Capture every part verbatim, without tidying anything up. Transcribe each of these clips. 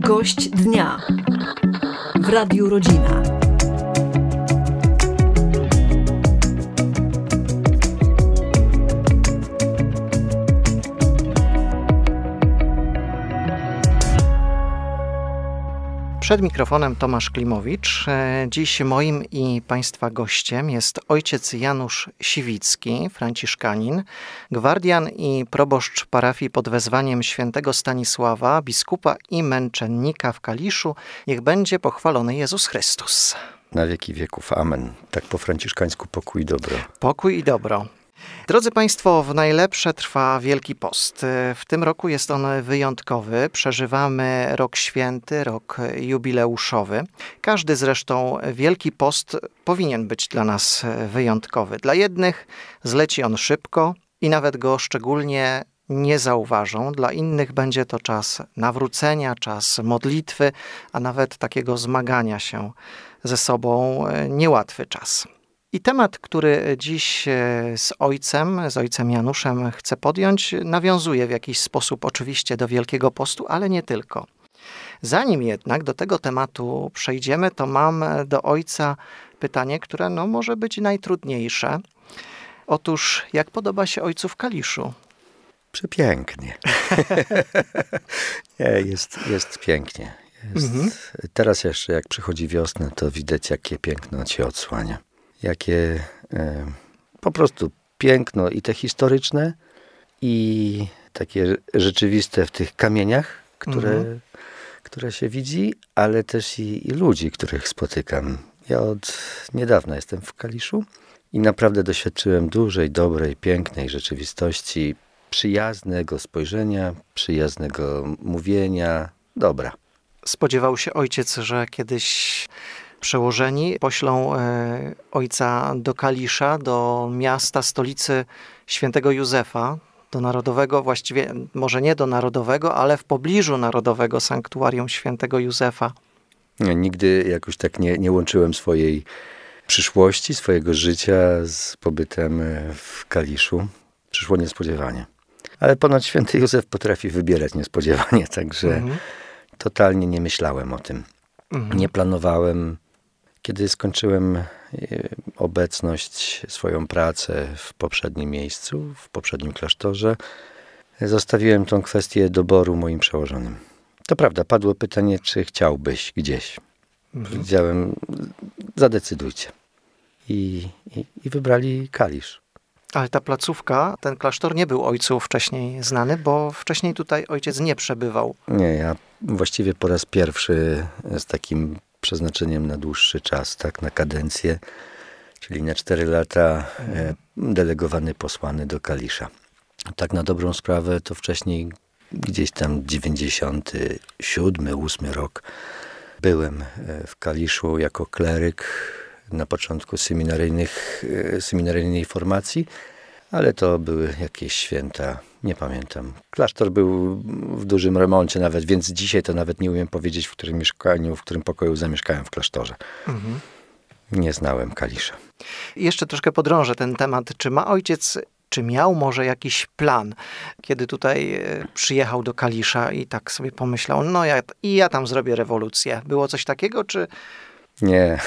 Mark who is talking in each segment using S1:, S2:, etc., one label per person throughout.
S1: Gość dnia w Radiu Rodzina.
S2: Przed mikrofonem Tomasz Klimowicz. Dziś moim i Państwa gościem jest ojciec Janusz Siwicki, franciszkanin, gwardian i proboszcz parafii pod wezwaniem świętego Stanisława, biskupa i męczennika w Kaliszu. Niech będzie pochwalony Jezus Chrystus.
S3: Na wieki wieków. Amen. Tak po franciszkańsku pokój i dobro.
S2: Pokój i dobro. Drodzy Państwo, w najlepsze trwa Wielki Post. W tym roku jest on wyjątkowy. Przeżywamy rok święty, rok jubileuszowy. Każdy zresztą Wielki Post powinien być dla nas wyjątkowy. Dla jednych zleci on szybko i nawet go szczególnie nie zauważą. Dla innych będzie to czas nawrócenia, czas modlitwy, a nawet takiego zmagania się ze sobą, niełatwy czas. I temat, który dziś z ojcem, z ojcem Januszem chcę podjąć, nawiązuje w jakiś sposób oczywiście do Wielkiego Postu, ale nie tylko. Zanim jednak do tego tematu przejdziemy, to mam do ojca pytanie, które no, może być najtrudniejsze. Otóż, jak podoba się ojcu w Kaliszu?
S3: Przepięknie. Nie, jest, jest pięknie. Jest. Mhm. Teraz jeszcze jak przychodzi wiosna, to widać, jakie piękno się odsłania. Jakie e, po prostu piękno i te historyczne, i takie rzeczywiste w tych kamieniach, które, mhm. które się widzi, ale też i, i ludzi, których spotykam. Ja od niedawna jestem w Kaliszu i naprawdę doświadczyłem dużej, dobrej, pięknej rzeczywistości, przyjaznego spojrzenia, przyjaznego mówienia, dobra.
S2: Spodziewał się ojciec, że kiedyś przełożeni poślą e, ojca do Kalisza, do miasta, stolicy świętego Józefa, do narodowego, właściwie może nie do narodowego, ale w pobliżu narodowego sanktuarium świętego Józefa.
S3: Ja nigdy jakoś tak nie, nie łączyłem swojej przyszłości, swojego życia z pobytem w Kaliszu. Przyszło niespodziewanie. Ale ponoć święty Józef potrafi wybierać niespodziewanie, także mhm. totalnie nie myślałem o tym. Mhm. Nie planowałem. Kiedy skończyłem obecność, swoją pracę w poprzednim miejscu, w poprzednim klasztorze, zostawiłem tą kwestię doboru moim przełożonym. To prawda, padło pytanie, czy chciałbyś gdzieś. Mhm. Powiedziałem, zadecydujcie. I, i, i wybrali Kalisz.
S2: Ale ta placówka, ten klasztor nie był ojcu wcześniej znany, bo wcześniej tutaj ojciec nie przebywał.
S3: Nie, ja właściwie po raz pierwszy z takim przeznaczeniem na dłuższy czas, tak, na kadencję, czyli na cztery lata e, delegowany, posłany do Kalisza. Tak na dobrą sprawę to wcześniej gdzieś tam dziewięćdziesiąty siódmy, ósmy rok byłem w Kaliszu jako kleryk na początku seminaryjnych, seminaryjnej formacji, ale to były jakieś święta, nie pamiętam. Klasztor był w dużym remoncie nawet, więc dzisiaj to nawet nie umiem powiedzieć, w którym mieszkaniu, w którym pokoju zamieszkałem w klasztorze. Mhm. Nie znałem Kalisza.
S2: Jeszcze troszkę podrążę ten temat. Czy ma ojciec, czy miał może jakiś plan, kiedy tutaj przyjechał do Kalisza i tak sobie pomyślał, no ja, i ja tam zrobię rewolucję. Było coś takiego, czy...
S3: Nie.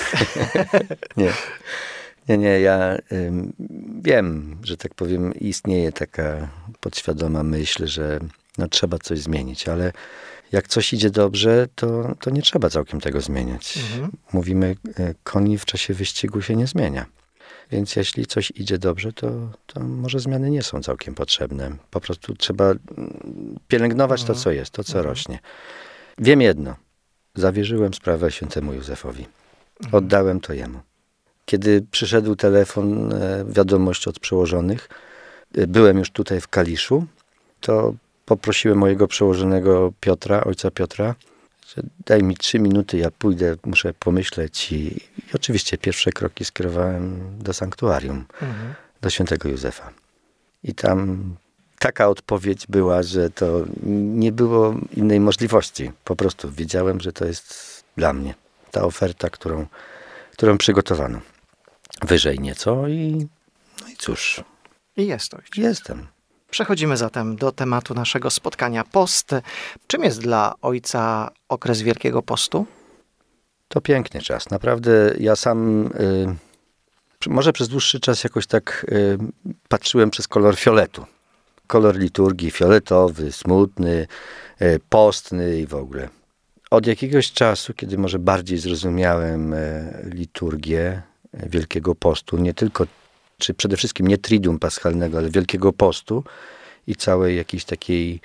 S3: nie. Nie, nie, ja y, wiem, że tak powiem, istnieje taka podświadoma myśl, że no, trzeba coś zmienić, ale jak coś idzie dobrze, to, to nie trzeba całkiem tego zmieniać. Mhm. Mówimy, y, koni w czasie wyścigu się nie zmienia. Więc jeśli coś idzie dobrze, to, to może zmiany nie są całkiem potrzebne. Po prostu trzeba pielęgnować mhm. to, co jest, to, co mhm. rośnie. Wiem jedno. Zawierzyłem sprawę świętemu Józefowi. Mhm. Oddałem to jemu. Kiedy przyszedł telefon, wiadomość od przełożonych, byłem już tutaj w Kaliszu, to poprosiłem mojego przełożonego Piotra, ojca Piotra, że daj mi trzy minuty, ja pójdę, muszę pomyśleć. I, i oczywiście pierwsze kroki skierowałem do sanktuarium, mhm. do świętego Józefa. I tam taka odpowiedź była, że to nie było innej możliwości. Po prostu wiedziałem, że to jest dla mnie ta oferta, którą, którą przygotowano. Wyżej nieco i no i cóż.
S2: I jesteś.
S3: Jestem.
S2: Przechodzimy zatem do tematu naszego spotkania. Post. Czym jest dla ojca okres Wielkiego Postu?
S3: To piękny czas. Naprawdę ja sam y, może przez dłuższy czas jakoś tak y, patrzyłem przez kolor fioletu. Kolor liturgii fioletowy, smutny, y, postny i w ogóle. Od jakiegoś czasu, kiedy może bardziej zrozumiałem y, liturgię Wielkiego Postu, nie tylko, czy przede wszystkim nie Triduum Paschalnego, ale Wielkiego Postu i całej jakiejś takiej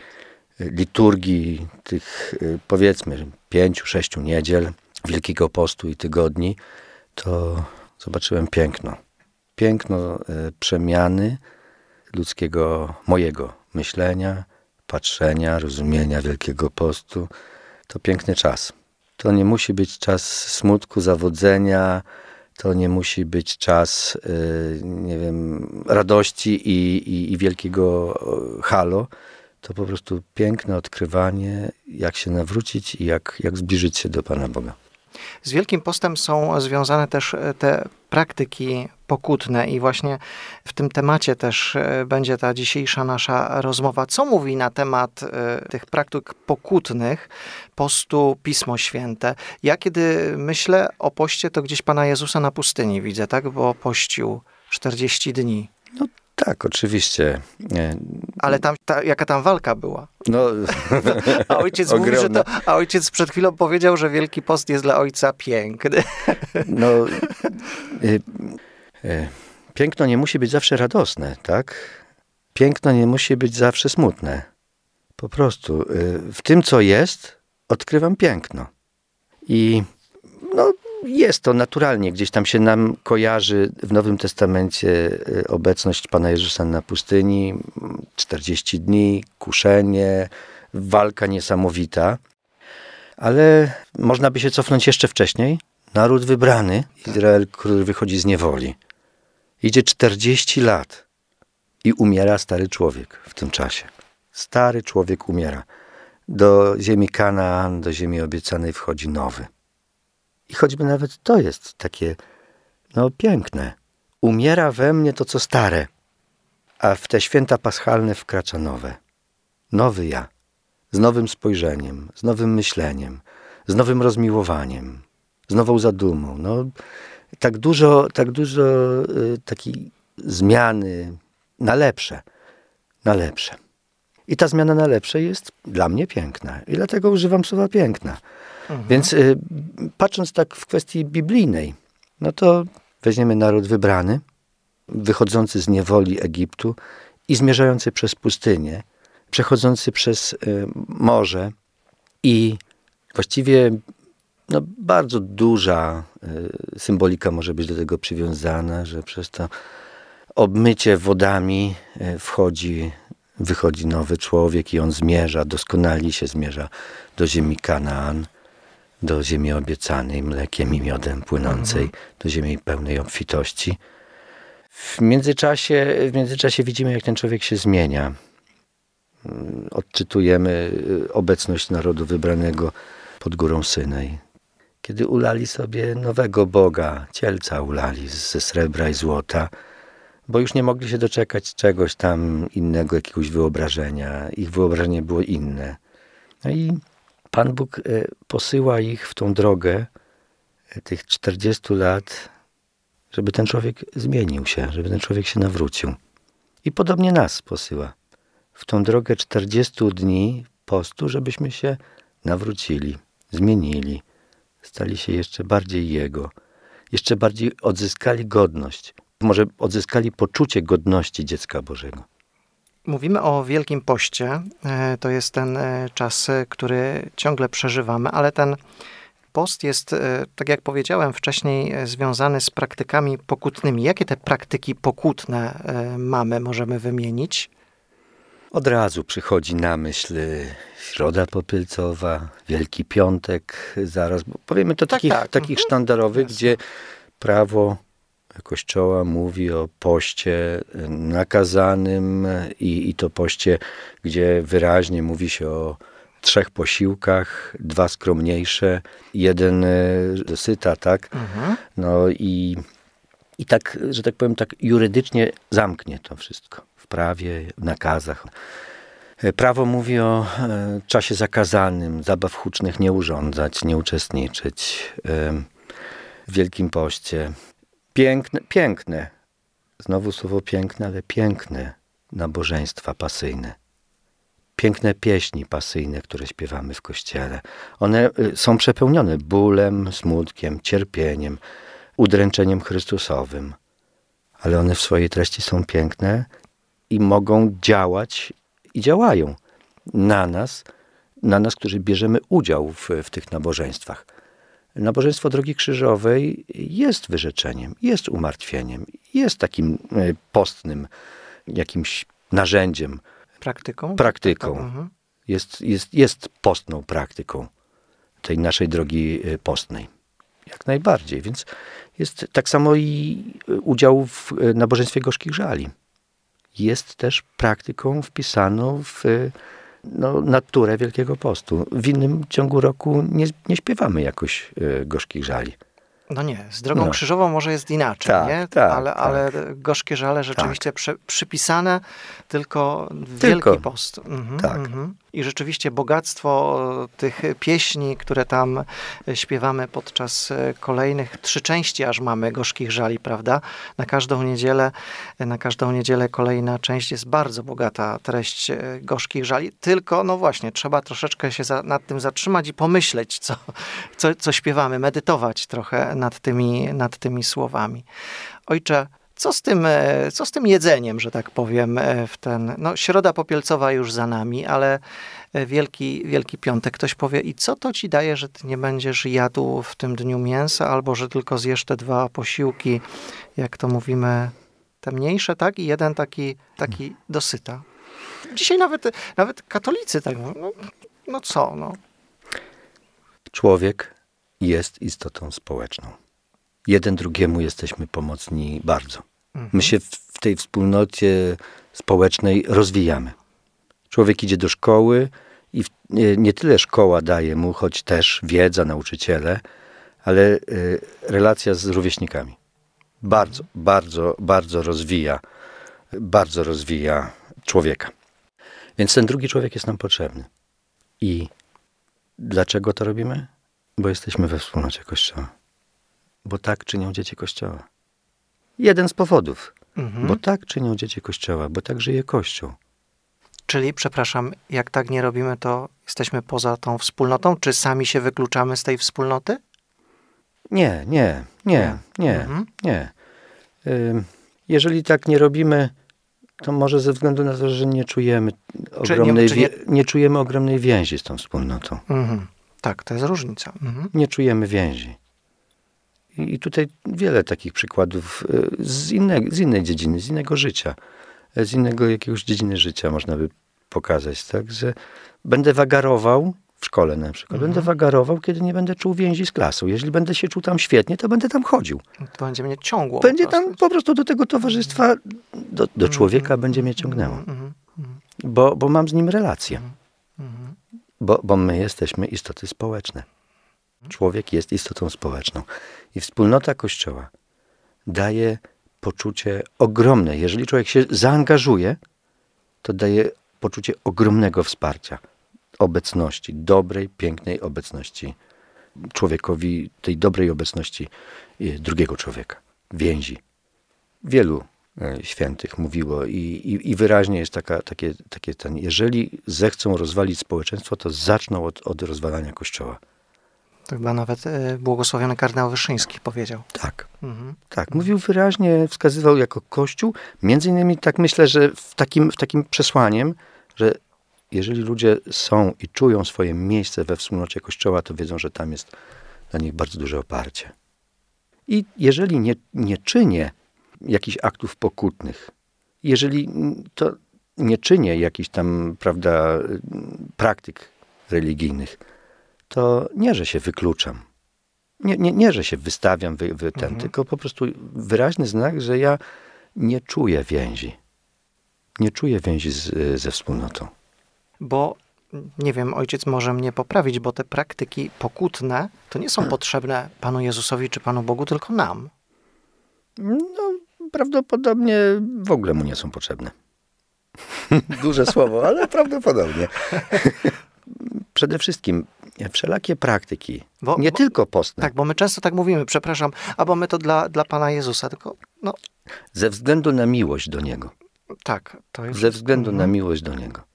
S3: liturgii tych, powiedzmy, pięciu, sześciu niedziel Wielkiego Postu i tygodni, to zobaczyłem piękno. Piękno przemiany ludzkiego, mojego myślenia, patrzenia, rozumienia Wielkiego Postu. To piękny czas. To nie musi być czas smutku, zawodzenia, to nie musi być czas, nie wiem, radości i, i, i wielkiego halo. To po prostu piękne odkrywanie, jak się nawrócić i jak, jak zbliżyć się do Pana Boga.
S2: Z Wielkim Postem są związane też te praktyki pokutne i właśnie w tym temacie też będzie ta dzisiejsza nasza rozmowa. Co mówi na temat tych praktyk pokutnych postu Pismo Święte? Ja kiedy myślę o poście, to gdzieś Pana Jezusa na pustyni widzę, tak? Bo pościł czterdzieści dni.
S3: No tak, oczywiście.
S2: Ale tam, ta, jaka tam walka była?
S3: No,
S2: a, ojciec mówi, że to, a ojciec przed chwilą powiedział, że Wielki Post jest dla ojca piękny.
S3: No, y, y, piękno nie musi być zawsze radosne, tak? Piękno nie musi być zawsze smutne. Po prostu y, w tym, co jest, odkrywam piękno. I no, jest to naturalnie, gdzieś tam się nam kojarzy w Nowym Testamencie obecność Pana Jezusa na pustyni, czterdzieści dni, kuszenie, walka niesamowita. Ale można by się cofnąć jeszcze wcześniej. Naród wybrany, Izrael, który wychodzi z niewoli. Idzie czterdzieści lat i umiera stary człowiek w tym czasie. Stary człowiek umiera. Do ziemi Kanaan, do ziemi obiecanej wchodzi nowy. I choćby nawet to jest takie, no piękne. Umiera we mnie to, co stare, a w te święta paschalne wkracza nowe. Nowy ja. Z nowym spojrzeniem, z nowym myśleniem, z nowym rozmiłowaniem, z nową zadumą. No, tak dużo, tak dużo y, takiej zmiany na lepsze, na lepsze. I ta zmiana na lepsze jest dla mnie piękna. I dlatego używam słowa piękna. Mhm. Więc y, patrząc tak w kwestii biblijnej, no to weźmiemy naród wybrany, wychodzący z niewoli Egiptu i zmierzający przez pustynię, przechodzący przez y, morze i właściwie no, bardzo duża y, symbolika może być do tego przywiązana, że przez to obmycie wodami y, wchodzi, wychodzi nowy człowiek i on zmierza, doskonali się zmierza do ziemi Kanaan, do ziemi obiecanej, mlekiem i miodem płynącej, mhm. do ziemi pełnej obfitości. W międzyczasie, w międzyczasie widzimy, jak ten człowiek się zmienia. Odczytujemy obecność narodu wybranego pod górą Synaj. Kiedy ulali sobie nowego Boga, cielca ulali ze srebra i złota, bo już nie mogli się doczekać czegoś tam innego, jakiegoś wyobrażenia. Ich wyobrażenie było inne. No i Pan Bóg posyła ich w tą drogę tych czterdziestu lat, żeby ten człowiek zmienił się, żeby ten człowiek się nawrócił. I podobnie nas posyła w tą drogę czterdziestu dni postu, żebyśmy się nawrócili, zmienili, stali się jeszcze bardziej Jego, jeszcze bardziej odzyskali godność, może odzyskali poczucie godności dziecka Bożego.
S2: Mówimy o Wielkim Poście. To jest ten czas, który ciągle przeżywamy, ale ten post jest, tak jak powiedziałem wcześniej, związany z praktykami pokutnymi. Jakie te praktyki pokutne mamy, możemy wymienić?
S3: Od razu przychodzi na myśl Środa Popylcowa, Wielki Piątek, zaraz, bo powiemy to tak, takich, tak. takich sztandarowych, Jasne. Gdzie prawo Kościoła mówi o poście nakazanym i, i to poście, gdzie wyraźnie mówi się o trzech posiłkach, dwa skromniejsze, jeden dosyta, tak? Mhm. No i, i tak, że tak powiem, tak jurydycznie zamknie to wszystko w prawie, nakazach. Prawo mówi o czasie zakazanym, zabaw hucznych nie urządzać, nie uczestniczyć w Wielkim Poście. Piękne, piękne, znowu słowo piękne, ale piękne nabożeństwa pasyjne. Piękne pieśni pasyjne, które śpiewamy w kościele. One są przepełnione bólem, smutkiem, cierpieniem, udręczeniem Chrystusowym. Ale one w swojej treści są piękne i mogą działać i działają na nas, na nas, którzy bierzemy udział w, w tych nabożeństwach. Nabożeństwo Drogi Krzyżowej jest wyrzeczeniem, jest umartwieniem, jest takim postnym jakimś narzędziem.
S2: Praktyką?
S3: Praktyką.
S2: Mhm.
S3: Jest, jest, jest postną praktyką tej naszej drogi postnej. Jak najbardziej. Więc jest tak samo i udział w nabożeństwie gorzkich żali. Jest też praktyką wpisaną w no, naturę Wielkiego Postu. W innym ciągu roku nie, nie śpiewamy jakoś y, gorzkich żali.
S2: No nie, z Drogą
S3: No.
S2: Krzyżową może jest inaczej,
S3: Tak,
S2: nie?
S3: tak,
S2: ale,
S3: tak.
S2: ale gorzkie żale rzeczywiście
S3: Tak.
S2: przy, przypisane tylko w
S3: Tylko.
S2: Wielki Post. Mhm,
S3: Tak.
S2: mhm. I rzeczywiście bogactwo tych pieśni, które tam śpiewamy podczas kolejnych trzy części aż mamy gorzkich żali, prawda? Na każdą niedzielę, na każdą niedzielę kolejna część jest bardzo bogata treść gorzkich żali. Tylko, no właśnie, trzeba troszeczkę się za, nad tym zatrzymać i pomyśleć, co, co, co śpiewamy, medytować trochę nad tymi, nad tymi słowami. Ojcze, co z tym, co z tym jedzeniem, że tak powiem, w ten, no Środa Popielcowa już za nami, ale Wielki, Wielki Piątek. Ktoś powie, i co to ci daje, że ty nie będziesz jadł w tym dniu mięsa, albo że tylko zjesz te dwa posiłki, jak to mówimy, te mniejsze, tak? I jeden taki, taki dosyta. Dzisiaj nawet, nawet katolicy tak mówią, no, no co, no.
S3: Człowiek jest istotą społeczną. Jeden drugiemu jesteśmy pomocni bardzo. My się w tej wspólnocie społecznej rozwijamy. Człowiek idzie do szkoły i nie tyle szkoła daje mu, choć też wiedza, nauczyciele, ale relacja z rówieśnikami. Bardzo, bardzo, bardzo rozwija, bardzo rozwija człowieka. Więc ten drugi człowiek jest nam potrzebny. I dlaczego to robimy? Bo jesteśmy we wspólnocie Kościoła. Bo tak czynią dzieci Kościoła. Jeden z powodów.
S2: Mhm.
S3: Bo tak czynią dzieci Kościoła, bo tak żyje Kościół.
S2: Czyli, przepraszam, jak tak nie robimy, to jesteśmy poza tą wspólnotą? Czy sami się wykluczamy z tej wspólnoty?
S3: Nie, nie, nie, nie,
S2: Mhm.
S3: nie. Ym, Jeżeli tak nie robimy, to może ze względu na to, że nie czujemy ogromnej,
S2: czy nie-
S3: wie- nie czujemy ogromnej więzi z tą wspólnotą.
S2: Mhm. Tak, to jest różnica. Mhm.
S3: Nie czujemy więzi. I, i tutaj wiele takich przykładów y, z, innej, z innej dziedziny, z innego życia, z innego jakiegoś dziedziny życia można by pokazać, tak, że będę wagarował w szkole na przykład,
S2: Mhm.
S3: będę wagarował, kiedy nie będę czuł więzi z klasą. Jeśli będę się czuł tam świetnie, to będę tam chodził.
S2: To będzie mnie ciągło.
S3: Będzie
S2: po prostu.
S3: tam po prostu do tego towarzystwa, do, do człowieka będzie mnie ciągnęło.
S2: Mhm. Mhm.
S3: Bo, bo mam z nim relację.
S2: Mhm.
S3: Bo, bo my jesteśmy istoty społeczne. Człowiek jest istotą społeczną. I wspólnota Kościoła daje poczucie ogromne. Jeżeli człowiek się zaangażuje, to daje poczucie ogromnego wsparcia, obecności, dobrej, pięknej obecności człowiekowi, tej dobrej obecności y, drugiego człowieka, więzi. Wielu y, świętych mówiło i, i, i wyraźnie jest taka, takie, takie ten, jeżeli zechcą rozwalić społeczeństwo, to zaczną od, od rozwalania Kościoła.
S2: To chyba nawet e, błogosławiony kardynał Wyszyński powiedział.
S3: Tak.
S2: Mhm.
S3: Tak, mówił wyraźnie, wskazywał jako Kościół, między innymi tak myślę, że w takim, w takim przesłaniem, że jeżeli ludzie są i czują swoje miejsce we wspólnocie Kościoła, to wiedzą, że tam jest dla nich bardzo duże oparcie. I jeżeli nie, nie czynię jakichś aktów pokutnych, jeżeli to nie czynię jakichś tam, prawda, praktyk religijnych, to nie, że się wykluczam. Nie, nie, nie że się wystawiam, wy, wy ten,
S2: Mhm.
S3: tylko po prostu wyraźny znak, że ja nie czuję więzi. Nie czuję więzi z, ze wspólnotą.
S2: Bo, nie wiem, ojciec może mnie poprawić, bo te praktyki pokutne to nie są potrzebne Panu Jezusowi czy Panu Bogu, tylko nam.
S3: No, prawdopodobnie w ogóle mu nie są potrzebne. Duże słowo, ale prawdopodobnie. Przede wszystkim wszelakie praktyki,
S2: Bo,
S3: nie
S2: bo,
S3: tylko postne.
S2: Tak, bo my często tak mówimy, przepraszam, a bo my to dla, dla Pana Jezusa, tylko no...
S3: Ze względu na miłość do Niego.
S2: Tak, to jest...
S3: Ze względu
S2: mhm.
S3: na miłość do Niego.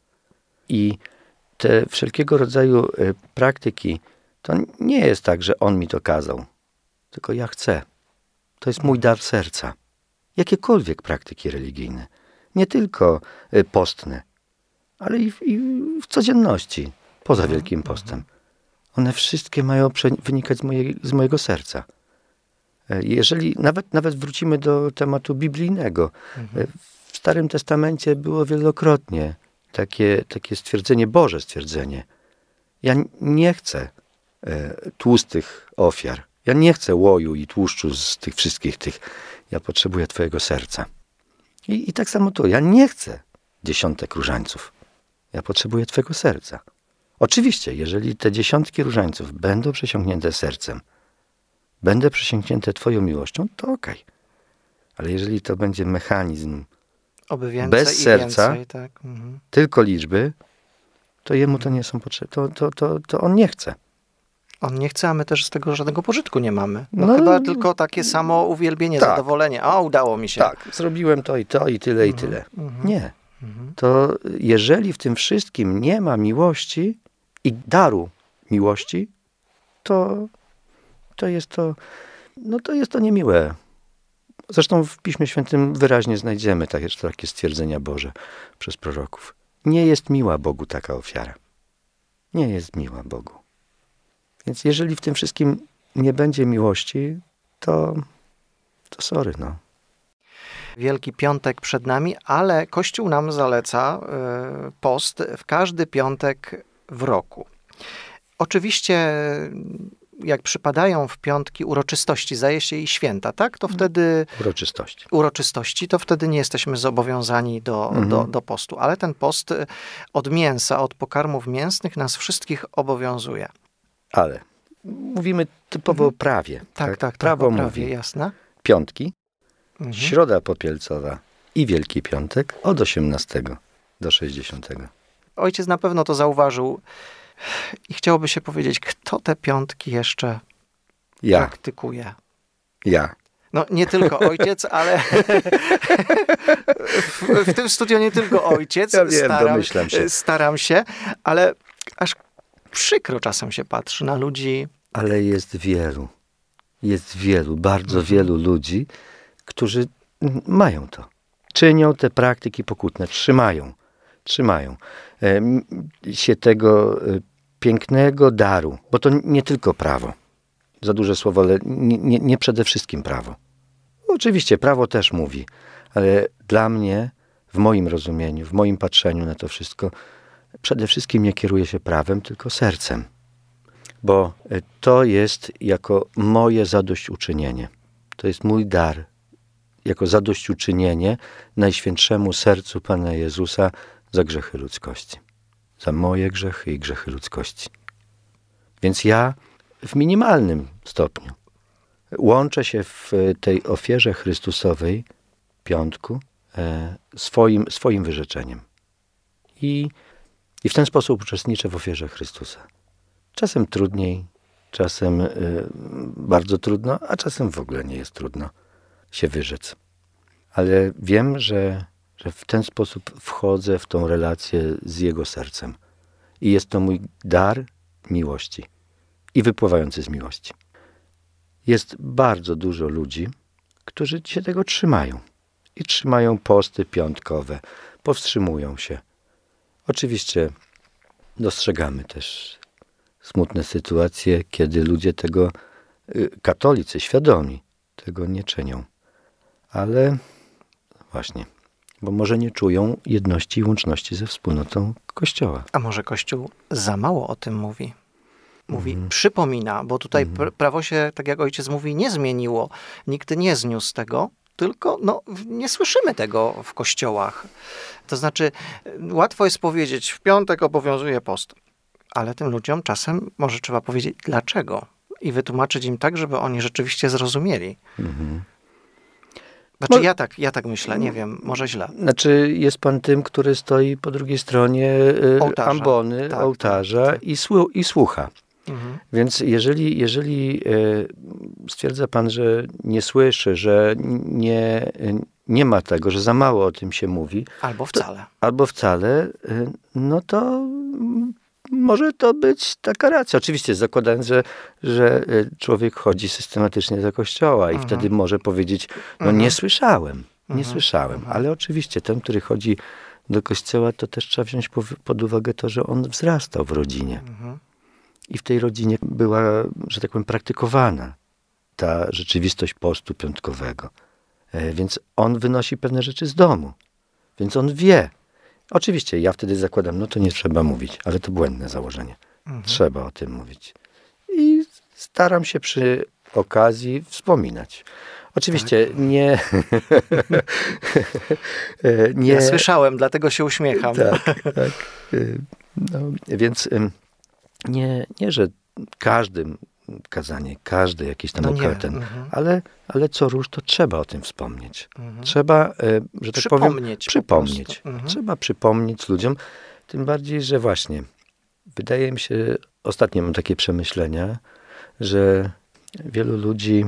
S3: I te wszelkiego rodzaju praktyki, to nie jest tak, że On mi to kazał, tylko ja chcę. To jest mój dar serca. Jakiekolwiek praktyki religijne. Nie tylko postne, ale i w, i w codzienności, poza
S2: Mhm.
S3: Wielkim Postem. One wszystkie mają wynikać z, mojej, z mojego serca. Jeżeli nawet, nawet wrócimy do tematu biblijnego,
S2: Mhm.
S3: w Starym Testamencie było wielokrotnie takie, takie stwierdzenie, Boże stwierdzenie. Ja nie chcę e, tłustych ofiar. Ja nie chcę łoju i tłuszczu z tych wszystkich tych. Ja potrzebuję Twojego serca. I, i tak samo tu. Ja nie chcę dziesiątek różańców. Ja potrzebuję Twojego serca. Oczywiście, jeżeli te dziesiątki różańców będą przesiąknięte sercem, będę przesiąknięte Twoją miłością, to okej. Okay. Ale jeżeli to będzie mechanizm
S2: Oby więcej
S3: bez
S2: i
S3: serca,
S2: więcej, tak. Mhm.
S3: tylko liczby, to jemu to nie są potrzebne. To, to, to, to on nie chce.
S2: On nie chce, a my też z tego żadnego pożytku nie mamy. No,
S3: No,
S2: chyba tylko takie samo uwielbienie,
S3: tak.
S2: zadowolenie. O, udało mi się.
S3: Tak, zrobiłem to i to i tyle
S2: Mhm.
S3: i tyle.
S2: Mhm.
S3: Nie.
S2: Mhm.
S3: To jeżeli w tym wszystkim nie ma miłości i daru miłości, to, to jest to, no to jest to niemiłe. Zresztą w Piśmie Świętym wyraźnie znajdziemy takie, takie stwierdzenia Boże przez proroków. Nie jest miła Bogu taka ofiara. Nie jest miła Bogu. Więc jeżeli w tym wszystkim nie będzie miłości, to, to sorry, no.
S2: Wielki Piątek przed nami, ale Kościół nam zaleca y, post w każdy piątek w roku. Oczywiście jak przypadają w piątki uroczystości, zdaje się i święta, tak? To wtedy...
S3: Uroczystości.
S2: Uroczystości, to wtedy nie jesteśmy zobowiązani do,
S3: Mhm.
S2: do, do postu. Ale ten post od mięsa, od pokarmów mięsnych nas wszystkich obowiązuje.
S3: Ale mówimy typowo
S2: Mhm.
S3: o prawie.
S2: Tak, tak, tak.
S3: Prawo
S2: o prawie,
S3: mówi
S2: jasne.
S3: piątki,
S2: Mhm.
S3: Środa Popielcowa i Wielki Piątek od osiemnastego do sześćdziesiątego.
S2: Ojciec na pewno to zauważył i chciałoby się powiedzieć, kto te piątki jeszcze
S3: Ja,
S2: praktykuje.
S3: ja.
S2: No nie tylko ojciec, ale w, w tym studiu nie tylko ojciec.
S3: Ja wiem,
S2: staram,
S3: domyślam się.
S2: staram się, ale aż przykro czasem się patrzy na ludzi.
S3: Ale jest wielu, jest wielu, bardzo
S2: Mhm.
S3: wielu ludzi, którzy mają to. Czynią te praktyki pokutne, trzymają, trzymają em, się tego e, pięknego daru, bo to nie tylko prawo. Za duże słowo, ale nie, nie, nie przede wszystkim prawo. Oczywiście prawo też mówi, ale dla mnie, w moim rozumieniu, w moim patrzeniu na to wszystko, przede wszystkim nie kieruje się prawem, tylko sercem. Bo to jest jako moje zadośćuczynienie. To jest mój dar, jako zadośćuczynienie Najświętszemu Sercu Pana Jezusa za grzechy ludzkości. Za moje grzechy i grzechy ludzkości. Więc ja w minimalnym stopniu łączę się w tej ofierze Chrystusowej, piątku, e, swoim, swoim wyrzeczeniem. I, I w ten sposób uczestniczę w ofierze Chrystusa. Czasem trudniej, czasem y, bardzo trudno, a czasem w ogóle nie jest trudno się wyrzec. Ale wiem, że, że w ten sposób wchodzę w tą relację z Jego sercem. I jest to mój dar miłości i wypływający z miłości. Jest bardzo dużo ludzi, którzy się tego trzymają. I trzymają posty piątkowe, powstrzymują się. Oczywiście dostrzegamy też smutne sytuacje, kiedy ludzie tego, katolicy świadomi, tego nie czynią. Ale właśnie, bo może nie czują jedności i łączności ze wspólnotą Kościoła.
S2: A może Kościół za mało o tym mówi? Mówi,
S3: Mhm.
S2: przypomina, bo tutaj
S3: Mhm.
S2: pr- prawo się, tak jak ojciec mówi, nie zmieniło. Nikt nie zniósł tego, tylko no, nie słyszymy tego w kościołach. To znaczy, łatwo jest powiedzieć, w piątek obowiązuje post. Ale tym ludziom czasem może trzeba powiedzieć, dlaczego. I wytłumaczyć im tak, żeby oni rzeczywiście zrozumieli.
S3: Mhm.
S2: Znaczy no, ja, tak, ja tak myślę, nie wiem, może źle.
S3: Znaczy jest pan tym, który stoi po drugiej stronie y,
S2: ołtarza.
S3: ambony,
S2: tak,
S3: ołtarza
S2: tak, tak.
S3: I, słu- i słucha.
S2: Mhm.
S3: Więc jeżeli, jeżeli y, stwierdza pan, że nie słyszy, że nie, y, nie ma tego, że za mało o tym się mówi.
S2: Albo wcale.
S3: To, albo wcale, y, no to może to być taka racja. Oczywiście zakładając, że, że człowiek chodzi systematycznie do kościoła i
S2: mhm.
S3: wtedy może powiedzieć, no mhm. nie słyszałem, nie mhm. słyszałem. Mhm. Ale oczywiście ten, który chodzi do kościoła, to też trzeba wziąć pod uwagę to, że on wzrastał w rodzinie. Mhm. I w tej rodzinie była, że tak powiem, praktykowana ta rzeczywistość postu piątkowego. Więc on wynosi pewne rzeczy z domu. Więc on wie. Oczywiście ja wtedy zakładam, no to nie trzeba mówić, ale to błędne założenie. Mhm. Trzeba o tym mówić. I staram się przy okazji wspominać. Oczywiście tak. nie, nie...
S2: Ja słyszałem, dlatego się uśmiecham.
S3: Tak, tak. No, więc nie, nie, że każdym kazanie, każdy jakiś tam
S2: no
S3: ten,
S2: mhm.
S3: ale, ale co róż to trzeba o tym wspomnieć. Mhm. Trzeba, że tak powiem, przypomnieć.
S2: Mhm.
S3: Trzeba przypomnieć ludziom, tym bardziej, że właśnie wydaje mi się, ostatnio mam takie przemyślenia, że wielu ludzi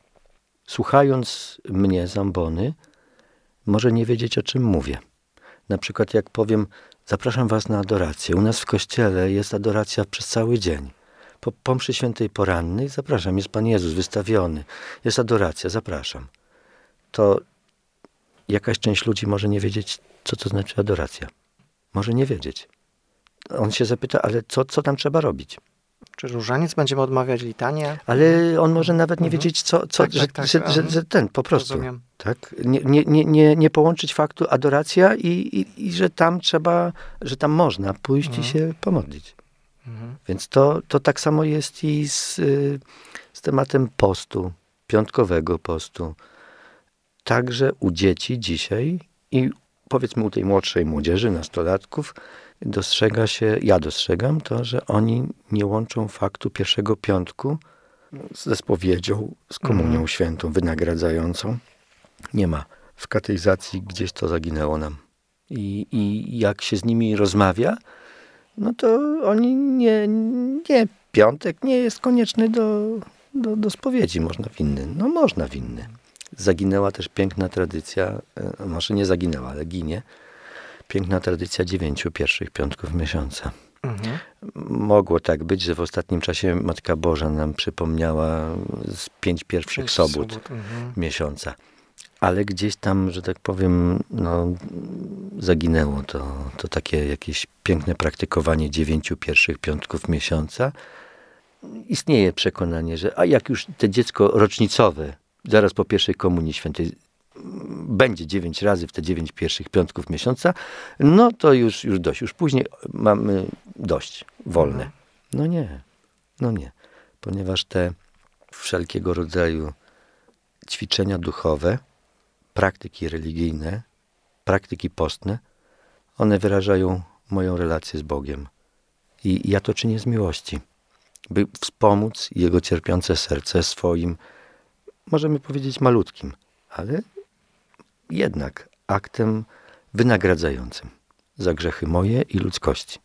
S3: słuchając mnie z ambony może nie wiedzieć, o czym mówię. Na przykład jak powiem, zapraszam was na adorację. U nas w kościele jest adoracja przez cały dzień. Po, po mszy świętej porannej zapraszam, jest Pan Jezus wystawiony, jest adoracja, zapraszam. To jakaś część ludzi może nie wiedzieć, co to znaczy adoracja. Może nie wiedzieć. On się zapyta, ale co, co tam trzeba robić?
S2: Czy różaniec będziemy odmawiać litanię?
S3: Ale on może nawet nie mhm. wiedzieć, co, co
S2: tak,
S3: że,
S2: tak, tak,
S3: że, że, że ten po prostu.
S2: Rozumiem.
S3: Tak? Nie, nie, nie, nie, nie połączyć faktu adoracja i, i, i że tam trzeba, że tam można pójść mhm. i się pomodlić. Mhm. Więc to, to tak samo jest i z, z tematem postu, piątkowego postu. Także u dzieci dzisiaj i powiedzmy u tej młodszej młodzieży, nastolatków, dostrzega się, ja dostrzegam to, że oni nie łączą faktu pierwszego piątku ze spowiedzią, z komunią mhm. świętą, wynagradzającą. Nie ma. W kateizacji gdzieś to zaginęło nam. I, i jak się z nimi rozmawia, no to oni nie, nie, piątek nie jest konieczny do, do, do spowiedzi. Można w inny. No można w inny. Zaginęła też piękna tradycja, może nie zaginęła, ale ginie, piękna tradycja dziewięciu pierwszych piątków miesiąca. Mhm. Mogło tak być, że w ostatnim czasie Matka Boża nam przypomniała z pięć pierwszych pięć sobót, sobot. Mhm. miesiąca. Ale gdzieś tam, że tak powiem, no, zaginęło to, to takie jakieś piękne praktykowanie dziewięciu pierwszych piątków miesiąca. Istnieje przekonanie, że a jak już te dziecko rocznicowe, zaraz po pierwszej komunii świętej, będzie dziewięć razy w te dziewięć pierwszych piątków miesiąca, no to już, już dość. Już później mamy dość, wolne. No nie, no nie. Ponieważ te wszelkiego rodzaju ćwiczenia duchowe, praktyki religijne, praktyki postne, one wyrażają moją relację z Bogiem. I ja to czynię z miłości, by wspomóc Jego cierpiące serce swoim, możemy powiedzieć malutkim, ale jednak aktem wynagradzającym za grzechy moje i ludzkości.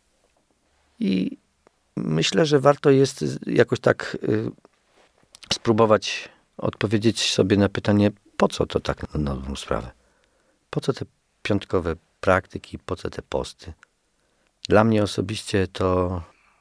S3: I myślę, że warto jest jakoś tak y, spróbować odpowiedzieć sobie na pytanie, po co to tak na dobrą sprawę? Po co te piątkowe praktyki, po co te posty? Dla mnie osobiście to,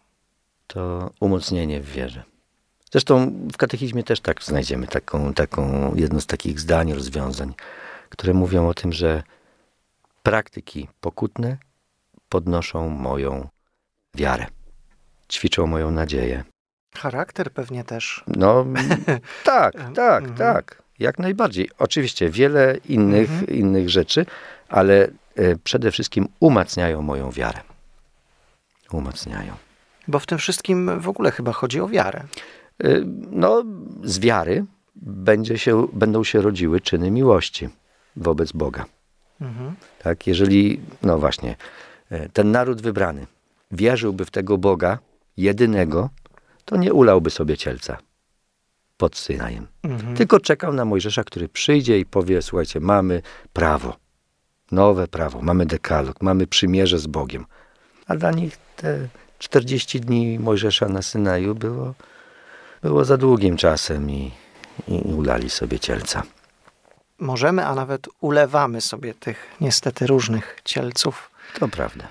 S3: to umocnienie w wierze. Zresztą w katechizmie też tak znajdziemy taką, taką jedno z takich zdań, rozwiązań, które mówią o tym, że praktyki pokutne podnoszą moją wiarę, ćwiczą moją nadzieję.
S2: Charakter pewnie też.
S3: No tak, tak, mhm. tak. Jak najbardziej. Oczywiście wiele innych, mhm. innych rzeczy, ale e, przede wszystkim umacniają moją wiarę. Umacniają.
S2: Bo w tym wszystkim w ogóle chyba chodzi o wiarę.
S3: E, no, z wiary będzie się, będą się rodziły czyny miłości wobec Boga. Mhm. Tak, jeżeli, no właśnie, ten naród wybrany wierzyłby w tego Boga jedynego, to nie ulałby sobie cielca. pod Synajem.
S2: Mhm.
S3: Tylko czekał na Mojżesza, który przyjdzie i powie, słuchajcie, mamy prawo, nowe prawo, mamy dekalog, mamy przymierze z Bogiem. A dla nich te czterdzieści dni Mojżesza na Synaju było, było za długim czasem i, i ulali sobie cielca.
S2: Możemy, a nawet ulewamy sobie tych niestety różnych cielców.
S3: To prawda.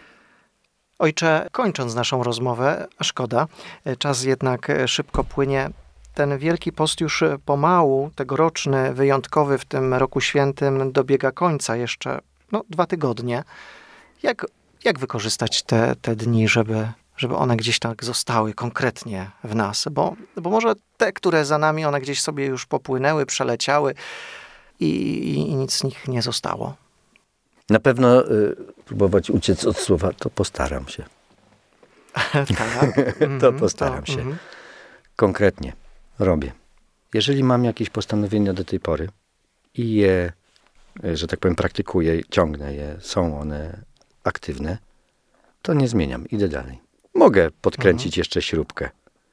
S2: Ojcze, kończąc naszą rozmowę, a szkoda, czas jednak szybko płynie. Ten Wielki Post już pomału, tegoroczny, wyjątkowy w tym roku świętym dobiega końca jeszcze no, dwa tygodnie. Jak, jak wykorzystać te, te dni, żeby, żeby one gdzieś tak zostały konkretnie w nas? Bo, bo może te, które za nami, one gdzieś sobie już popłynęły, przeleciały i, i, i nic z nich nie zostało.
S3: Na pewno y, próbować uciec od słowa, to postaram się.
S2: Tak.
S3: to postaram
S2: to,
S3: się.
S2: mm.
S3: Konkretnie robię. Jeżeli mam jakieś postanowienia do tej pory i je, że tak powiem, praktykuję, ciągnę je, są one aktywne, to nie zmieniam, idę dalej. Mogę podkręcić mhm. jeszcze śrubkę,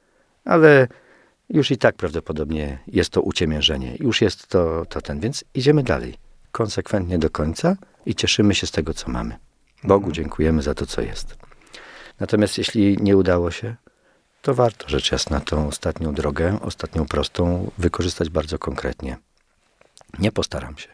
S3: ale już i tak prawdopodobnie jest to uciemiężenie. Już jest to, to ten, więc idziemy dalej. Konsekwentnie do końca i cieszymy się z tego, co mamy. Bogu mhm. dziękujemy za to, co jest. Natomiast jeśli nie udało się, to warto rzecz jasna tą ostatnią drogę, ostatnią prostą wykorzystać bardzo konkretnie. Nie postaram się,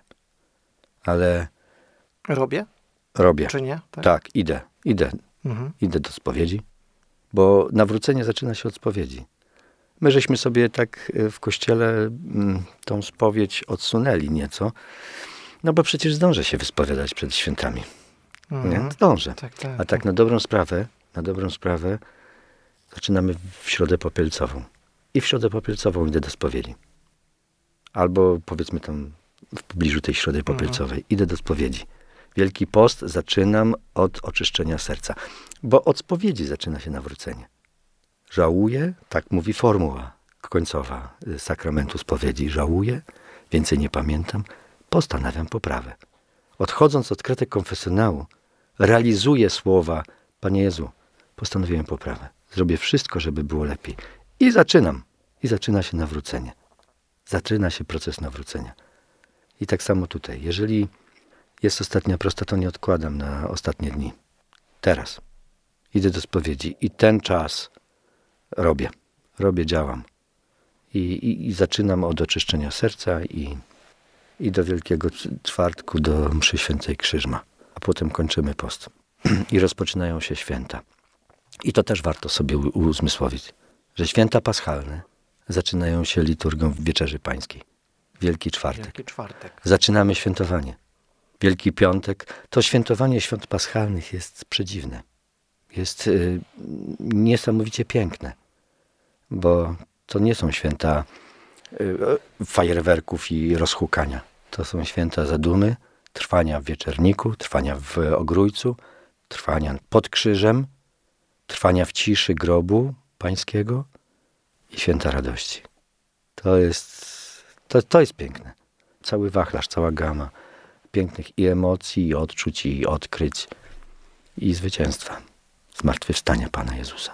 S3: ale
S2: Robię?
S3: robię.
S2: Czy nie?
S3: Tak, tak idę, idę. Mhm. Idę do spowiedzi, bo nawrócenie zaczyna się od spowiedzi. My żeśmy sobie tak w kościele m, tą spowiedź odsunęli nieco, no bo przecież zdążę się wyspowiadać przed świętami. Mhm. Nie? Zdążę. Tak, tak, A tak, tak na dobrą sprawę, na dobrą sprawę zaczynamy w środę popielcową. I w środę popielcową idę do spowiedzi. Albo powiedzmy tam w pobliżu tej środy popielcowej. Mhm. Idę do spowiedzi. Wielki Post zaczynam od oczyszczenia serca. Bo od spowiedzi zaczyna się nawrócenie. Żałuję, tak mówi formuła końcowa sakramentu spowiedzi. Żałuję, więcej nie pamiętam, postanawiam poprawę. Odchodząc od kratek konfesjonału, realizuję słowa: Panie Jezu, postanowiłem poprawę. Zrobię wszystko, żeby było lepiej. I zaczynam. I zaczyna się nawrócenie. Zaczyna się proces nawrócenia. I tak samo tutaj. Jeżeli jest ostatnia prosta, to nie odkładam na ostatnie dni. Teraz. Idę do spowiedzi i ten czas robię. Robię, działam. I, i, i zaczynam od oczyszczenia serca i, i do Wielkiego Czwartku, do mszy świętej Krzyżma. A potem kończymy post. I rozpoczynają się święta. I to też warto sobie uzmysłowić, że święta paschalne zaczynają się liturgią Wieczerzy Pańskiej. Wielki Czwartek.
S2: Wielki Czwartek.
S3: Zaczynamy świętowanie. Wielki Piątek. To świętowanie świąt paschalnych jest przedziwne. Jest y, niesamowicie piękne. Bo to nie są święta y, fajerwerków i rozhukania. To są święta zadumy, trwania w wieczerniku, trwania w ogrójcu, trwania pod krzyżem, trwania w ciszy grobu pańskiego i święta radości. To jest, to, to jest piękne. Cały wachlarz, cała gama pięknych i emocji, i odczuć, i odkryć, i zwycięstwa. Zmartwychwstania Pana Jezusa.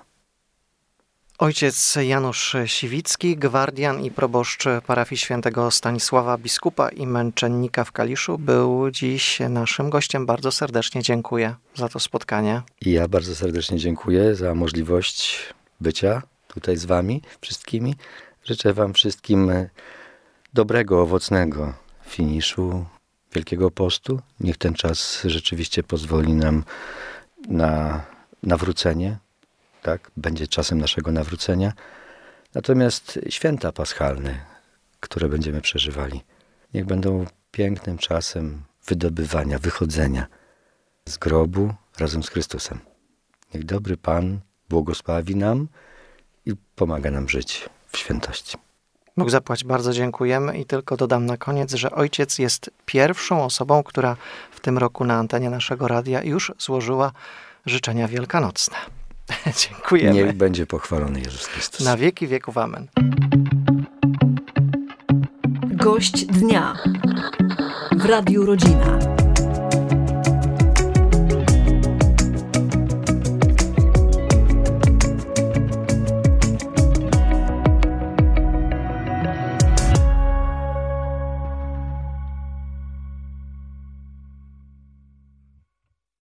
S2: Ojciec Janusz Siwicki, gwardian i proboszcz parafii świętego Stanisława Biskupa i męczennika w Kaliszu, był dziś naszym gościem. Bardzo serdecznie dziękuję za to spotkanie.
S3: I ja bardzo serdecznie dziękuję za możliwość bycia tutaj z wami wszystkimi. Życzę wam wszystkim dobrego, owocnego finiszu Wielkiego Postu. Niech ten czas rzeczywiście pozwoli nam na nawrócenie. Tak, będzie czasem naszego nawrócenia. Natomiast święta paschalne, które będziemy przeżywali, niech będą pięknym czasem wydobywania, wychodzenia z grobu razem z Chrystusem. Niech dobry Pan błogosławi nam i pomaga nam żyć w świętości.
S2: Bóg zapłać, bardzo dziękujemy i tylko dodam na koniec, że ojciec jest pierwszą osobą, która w tym roku na antenie naszego radia już złożyła życzenia wielkanocne. Dziękujemy.
S3: Niech będzie pochwalony Jezus Chrystus.
S2: Na wieki wieków. Amen.
S1: Gość dnia w Radiu Rodzina.